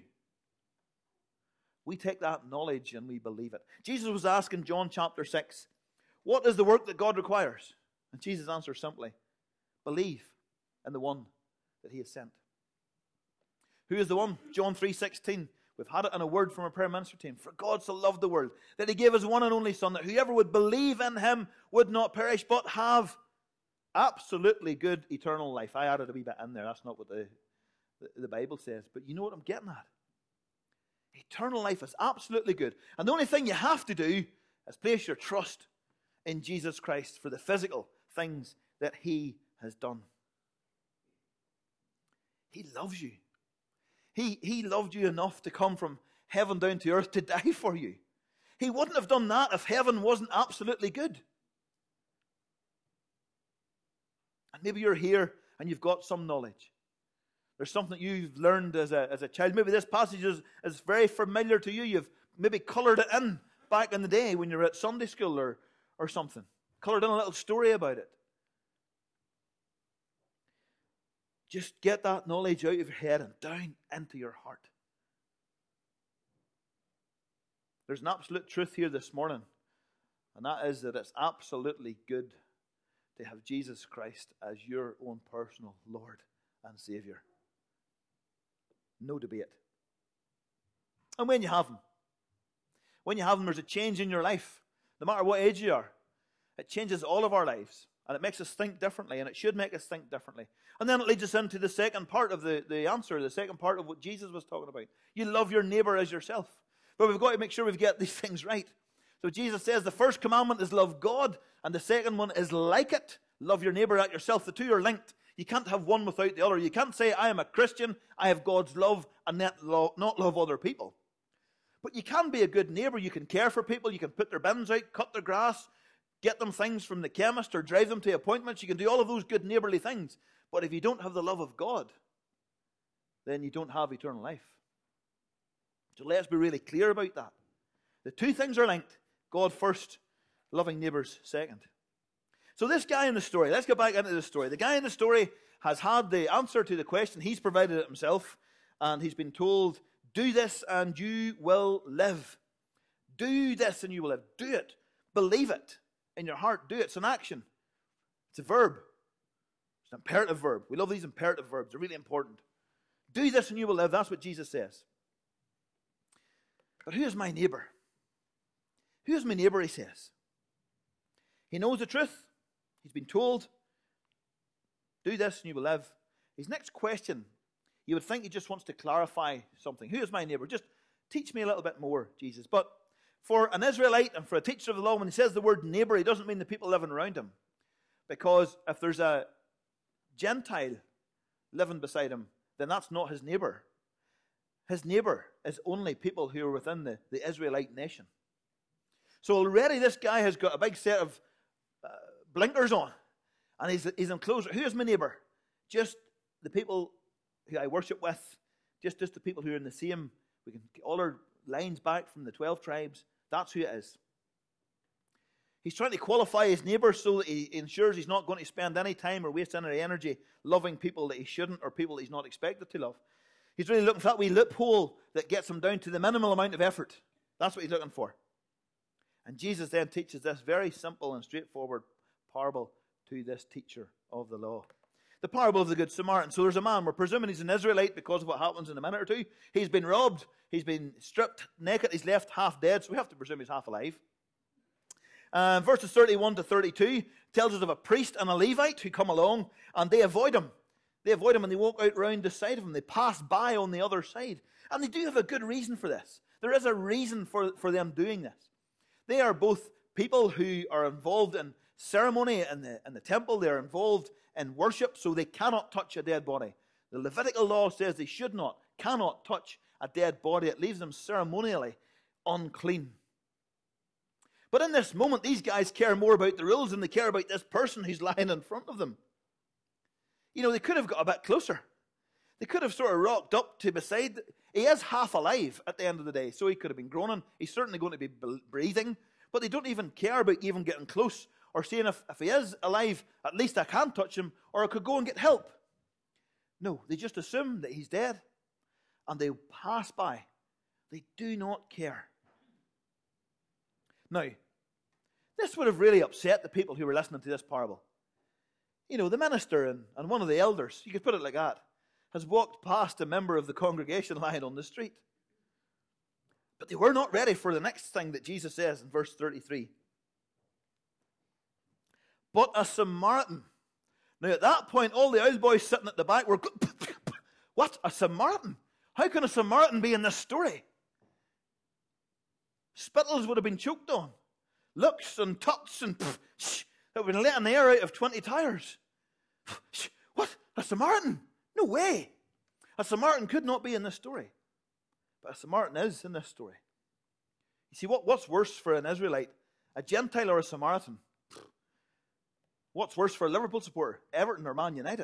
We take that knowledge and we believe it. Jesus was asked in John chapter six, what is the work that God requires? And Jesus answered simply, believe in the one that he has sent. Who is the one? John three sixteen. We've had it in a word from a prayer minister team. For God so loved the world that he gave his one and only Son, that whoever would believe in him would not perish, but have absolutely good eternal life. I added a wee bit in there. That's not what the, the, the Bible says. But you know what I'm getting at. Eternal life is absolutely good. And the only thing you have to do is place your trust in Jesus Christ for the physical things that he has done. He loves you. He, he loved you enough to come from heaven down to earth to die for you. He wouldn't have done that if heaven wasn't absolutely good. And maybe you're here and you've got some knowledge. There's something that you've learned as a, as a child. Maybe this passage is, is very familiar to you. You've maybe coloured it in back in the day when you were at Sunday school or, or something. Coloured in a little story about it. Just get that knowledge out of your head and down into your heart. There's an absolute truth here this morning, and that is that it's absolutely good to have Jesus Christ as your own personal Lord and Savior. No debate. And when you have Him, when you have Him, there's a change in your life. No matter what age you are, it changes all of our lives. And it makes us think differently, and it should make us think differently. And then it leads us into the second part of the, the answer, the second part of what Jesus was talking about. You love your neighbor as yourself. But we've got to make sure we've got these things right. So Jesus says the first commandment is love God, and the second one is like it. Love your neighbor at yourself. The two are linked. You can't have one without the other. You can't say, I am a Christian, I have God's love, and not love other people. But you can be a good neighbor. You can care for people. You can put their bins out, cut their grass, get them things from the chemist, or drive them to appointments. You can do all of those good neighborly things. But if you don't have the love of God, then you don't have eternal life. So let's be really clear about that. The two things are linked. God first, loving neighbors second. So this guy in the story, let's get back into the story. The guy in the story has had the answer to the question. He's provided it himself. And he's been told, do this and you will live. Do this and you will live. Do it. Believe it. In your heart, do it. It's an action. It's a verb. It's an imperative verb. We love these imperative verbs. They're really important. Do this and you will live. That's what Jesus says. But who is my neighbor? Who is my neighbor, he says. He knows the truth. He's been told, do this and you will live. His next question, you would think he just wants to clarify something. Who is my neighbor? Just teach me a little bit more, Jesus. But for an Israelite and for a teacher of the law, when he says the word neighbor, he doesn't mean the people living around him. Because if there's a Gentile living beside him, then that's not his neighbor. His neighbor is only people who are within the, the Israelite nation. So already this guy has got a big set of uh, blinkers on. And he's, he's enclosed. Who is my neighbor? Just the people who I worship with. Just, just the people who are in the same. We can get all our lines back from the twelve tribes. That's who it is. He's trying to qualify his neighbor so that he ensures he's not going to spend any time or waste any energy loving people that he shouldn't or people that he's not expected to love. He's really looking for that wee loophole that gets him down to the minimal amount of effort. That's what he's looking for. And Jesus then teaches this very simple and straightforward parable to this teacher of the law. The parable of the Good Samaritan. So there's a man, we're presuming he's an Israelite because of what happens in a minute or two. He's been robbed, he's been stripped naked, he's left half dead, so we have to presume he's half alive. Uh, verses thirty-one to thirty-two tells us of a priest and a Levite who come along and they avoid him. They avoid him and they walk out round the side of him. They pass by on the other side. And they do have a good reason for this. There is a reason for, for them doing this. They are both people who are involved in ceremony in the, in the temple. They are involved in worship, so they cannot touch a dead body. The Levitical law says they should not, cannot touch a dead body. It leaves them ceremonially unclean. But in this moment, these guys care more about the rules than they care about this person who's lying in front of them. You know, they could have got a bit closer. They could have sort of rocked up to beside. He is half alive at the end of the day, so he could have been groaning. He's certainly going to be breathing, but they don't even care about even getting close or seeing if, if he is alive, at least I can touch him, or I could go and get help. No, they just assume that he's dead, and they pass by. They do not care. Now, this would have really upset the people who were listening to this parable. You know, the minister and, and one of the elders, you could put it like that, has walked past a member of the congregation lying on the street. But they were not ready for the next thing that Jesus says in verse thirty-three. But a Samaritan. Now at that point, all the old boys sitting at the back were, what? A Samaritan? How can a Samaritan be in this story? Spittles would have been choked on. Looks and tuts and pff, sh, that would have been letting the air out of twenty tires. Sh, what? A Samaritan? No way. A Samaritan could not be in this story. But a Samaritan is in this story. You see, what, what's worse for an Israelite? A Gentile or a Samaritan? What's worse for a Liverpool supporter? Everton or Man United?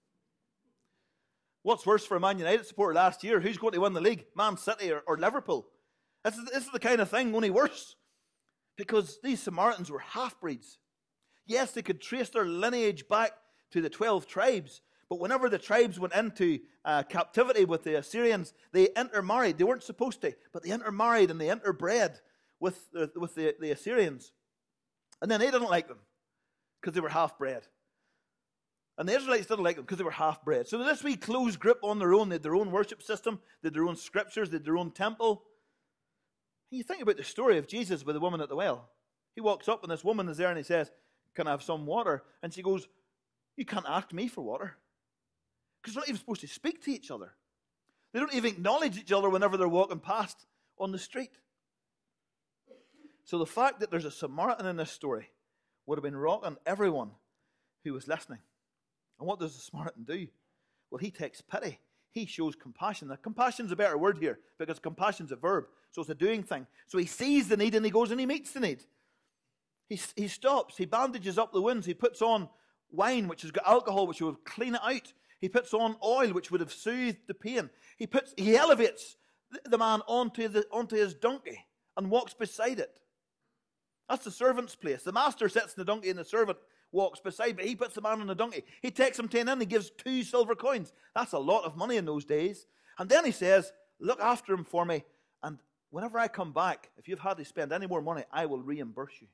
What's worse for a Man United supporter last year? Who's going to win the league? Man City or, or Liverpool? This is, this is the kind of thing, only worse. Because these Samaritans were half-breeds. Yes, they could trace their lineage back to the twelve tribes, but whenever the tribes went into uh, captivity with the Assyrians, they intermarried. They weren't supposed to, but they intermarried and they interbred with, the, with the, the Assyrians. And then they didn't like them because they were half-bred. And the Israelites didn't like them because they were half-bred. So this wee closed group on their own, they had their own worship system, they had their own scriptures, they had their own temple. And you think about the story of Jesus with the woman at the well. He walks up and this woman is there and he says, can I have some water? And she goes, you can't ask me for water. Because they're not even supposed to speak to each other. They don't even acknowledge each other whenever they're walking past on the street. So the fact that there's a Samaritan in this story would have been rocking everyone who was listening. And what does the Samaritan do? Well, he takes pity. He shows compassion. Now, compassion's a better word here because compassion's a verb. So it's a doing thing. So he sees the need and he goes and he meets the need. He, he stops. He bandages up the wounds. He puts on wine, which has got alcohol, which would clean it out. He puts on oil, which would have soothed the pain. He puts, he elevates the man onto, the, onto his donkey and walks beside it. That's the servant's place. The master sits in the donkey and the servant walks beside, but he puts the man on the donkey. He takes him to an inn and he gives two silver coins. That's a lot of money in those days. And then he says, look after him for me, and whenever I come back, if you've had to spend any more money, I will reimburse you.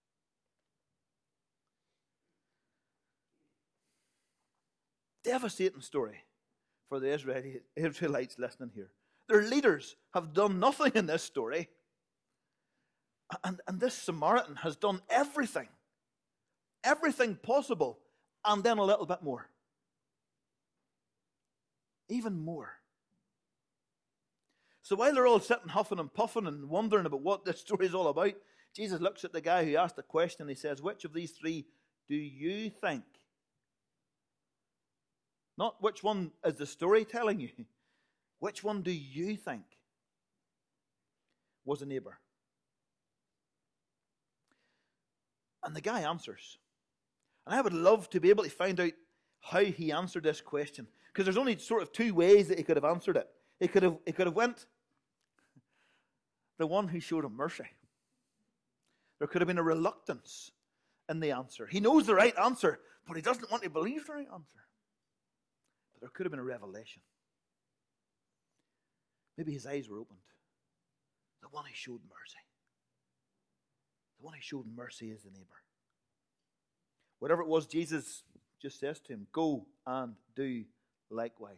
Devastating story for the Israelites listening here. Their leaders have done nothing in this story. And, and this Samaritan has done everything. Everything possible. And then a little bit more. Even more. So while they're all sitting huffing and puffing and wondering about what this story is all about, Jesus looks at the guy who asked the question and he says, which of these three do you think? Not which one is the story telling you. Which one do you think was a neighbor? And the guy answers. And I would love to be able to find out how he answered this question. Because there's only sort of two ways that he could have answered it. He could have, he could have went, the one who showed him mercy. There could have been a reluctance in the answer. He knows the right answer, but he doesn't want to believe the right answer. But there could have been a revelation. Maybe his eyes were opened. The one who showed mercy. The one who showed mercy is the neighbor. Whatever it was, Jesus just says to him, go and do likewise.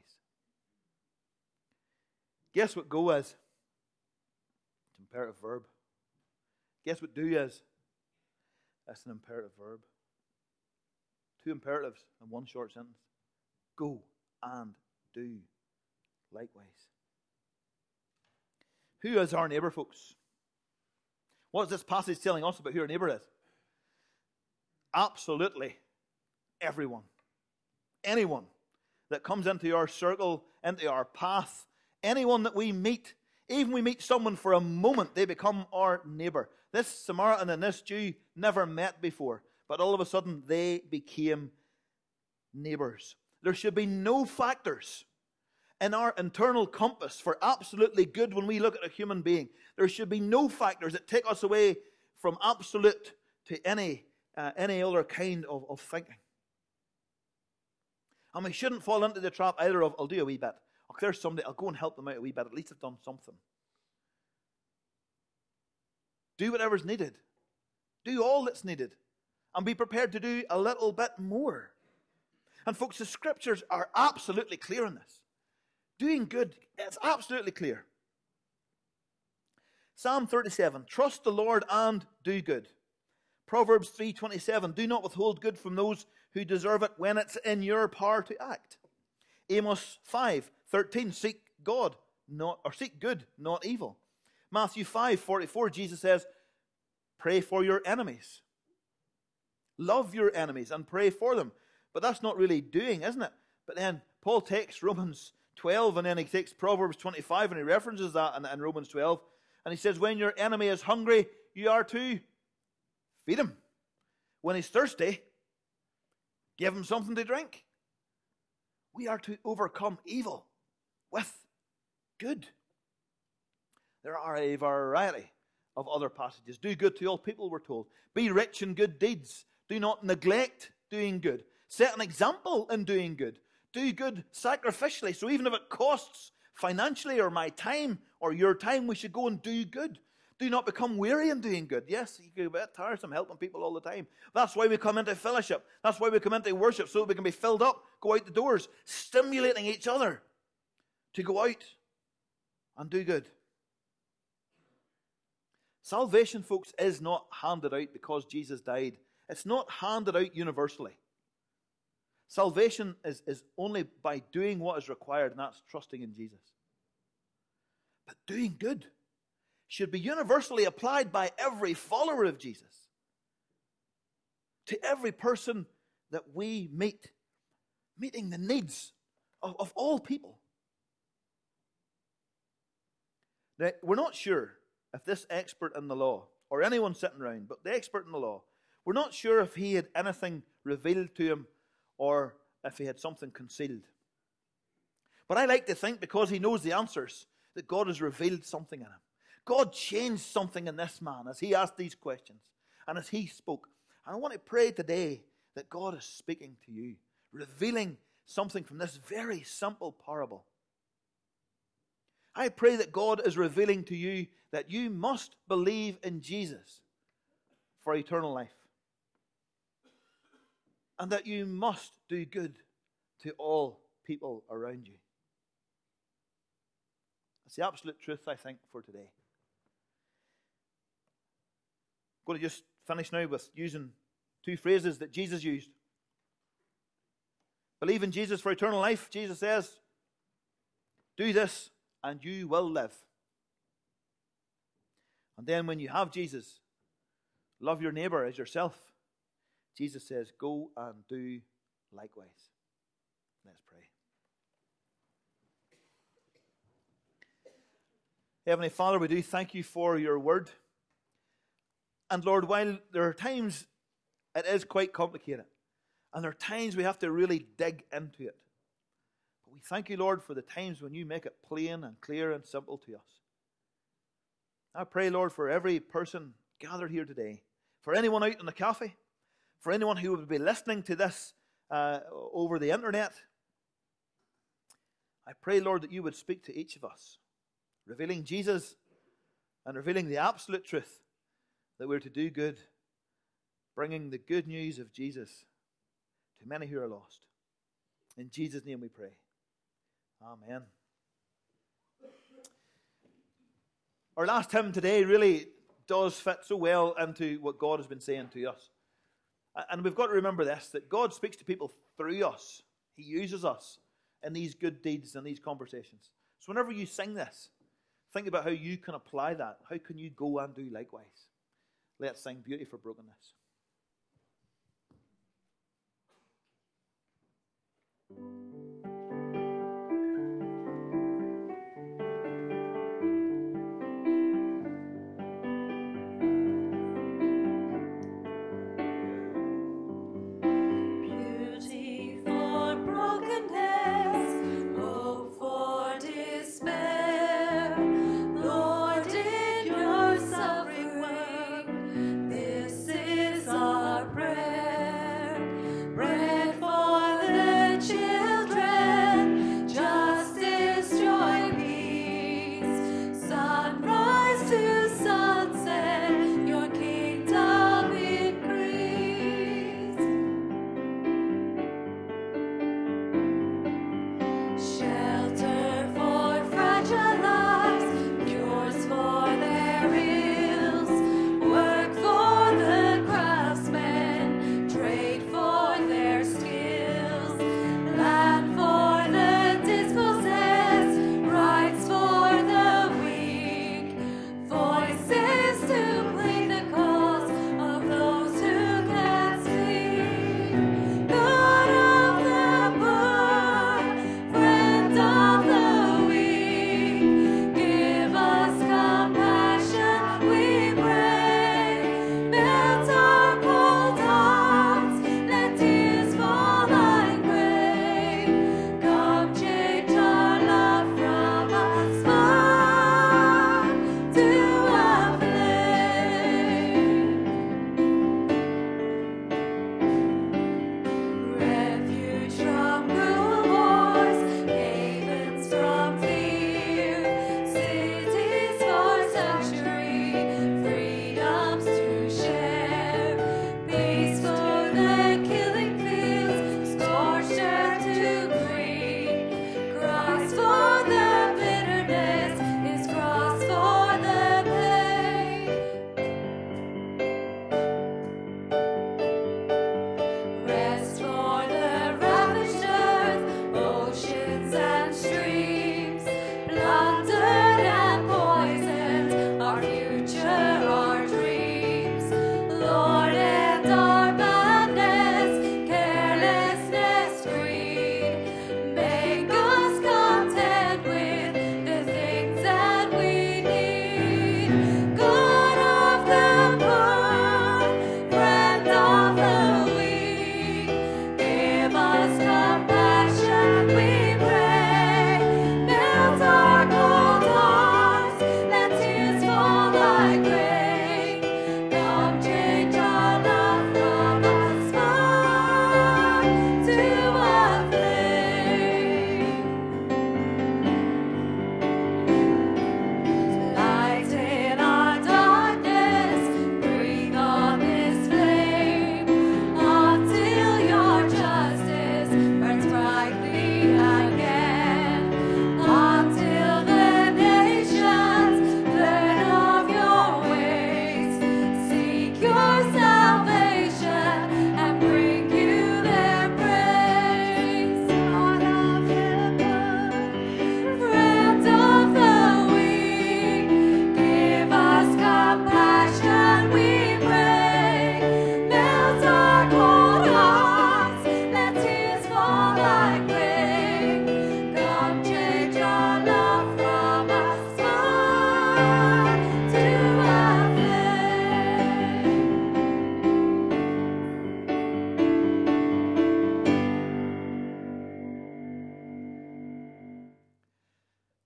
Guess what go is? It's an imperative verb. Guess what do is? That's an imperative verb. Two imperatives in one short sentence. Go and do likewise. Who is our neighbor, folks? What is this passage telling us about who our neighbor is? Absolutely everyone. Anyone that comes into our circle, into our path, anyone that we meet, even we meet someone for a moment, they become our neighbor. This Samaritan and this Jew never met before, but all of a sudden they became neighbors. There should be no factors in our internal compass for absolutely good when we look at a human being. There should be no factors that take us away from absolute to any, uh, any other kind of, of thinking. And we shouldn't fall into the trap either of, I'll do a wee bit. Oh, there's somebody, I'll go and help them out a wee bit. At least I've done something. Do whatever's needed. Do all that's needed. And be prepared to do a little bit more. And folks, the scriptures are absolutely clear on this. Doing good, it's absolutely clear. Psalm thirty-seven, trust the Lord and do good. Proverbs three twenty-seven, do not withhold good from those who deserve it when it's in your power to act. Amos five thirteen, seek God, not or seek good, not evil. Matthew five forty-four, Jesus says, pray for your enemies. Love your enemies and pray for them. But that's not really doing, isn't it? But then Paul takes Romans twelve and then he takes Proverbs twenty-five and he references that in, in Romans twelve. And he says, when your enemy is hungry, you are to feed him. When he's thirsty, give him something to drink. We are to overcome evil with good. There are a variety of other passages. Do good to all people, we're told. Be rich in good deeds. Do not neglect doing good. Set an example in doing good. Do good sacrificially. So even if it costs financially or my time or your time, we should go and do good. Do not become weary in doing good. Yes, you get a bit tiresome helping people all the time. That's why we come into fellowship. That's why we come into worship, so that we can be filled up, go out the doors, stimulating each other to go out and do good. Salvation, folks, is not handed out because Jesus died. It's not handed out universally. Salvation is, is only by doing what is required, and that's trusting in Jesus. But doing good should be universally applied by every follower of Jesus. To every person that we meet, meeting the needs of, of all people. Now, we're not sure if this expert in the law, or anyone sitting around, but the expert in the law, we're not sure if he had anything revealed to him or if he had something concealed. But I like to think, because he knows the answers, that God has revealed something in him. God changed something in this man as he asked these questions and as he spoke. And I want to pray today that God is speaking to you, revealing something from this very simple parable. I pray that God is revealing to you that you must believe in Jesus for eternal life. And that you must do good to all people around you. That's the absolute truth, I think, for today. I'm going to just finish now with using two phrases that Jesus used. Believe in Jesus for eternal life. Jesus says, do this and you will live. And then when you have Jesus, love your neighbor as yourself. Jesus says, go and do likewise. Let's pray. Heavenly Father, we do thank you for your word. And Lord, while there are times it is quite complicated, and there are times we have to really dig into it, but we thank you, Lord, for the times when you make it plain and clear and simple to us. I pray, Lord, for every person gathered here today, for anyone out in the cafe, for anyone who would be listening to this uh, over the internet, I pray, Lord, that you would speak to each of us, revealing Jesus and revealing the absolute truth that we're to do good, bringing the good news of Jesus to many who are lost. In Jesus' name we pray. Amen. Our last hymn today really does fit so well into what God has been saying to us. And we've got to remember this, that God speaks to people through us. He uses us in these good deeds and these conversations. So whenever you sing this, think about how you can apply that. How can you go and do likewise? Let's sing Beauty for Brokenness. Beauty for brokenness, hope for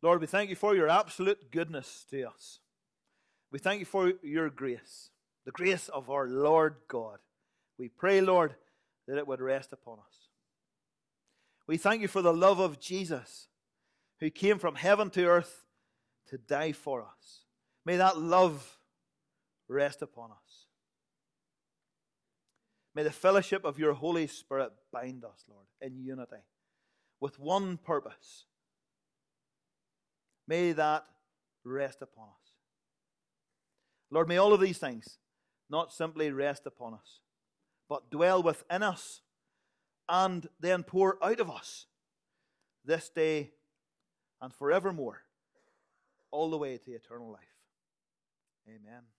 Lord, we thank you for your absolute goodness to us. We thank you for your grace, the grace of our Lord God. We pray, Lord, that it would rest upon us. We thank you for the love of Jesus, who came from heaven to earth to die for us. May that love rest upon us. May the fellowship of your Holy Spirit bind us, Lord, in unity, with one purpose. May that rest upon us. Lord, may all of these things not simply rest upon us, but dwell within us and then pour out of us this day and forevermore, all the way to eternal life. Amen.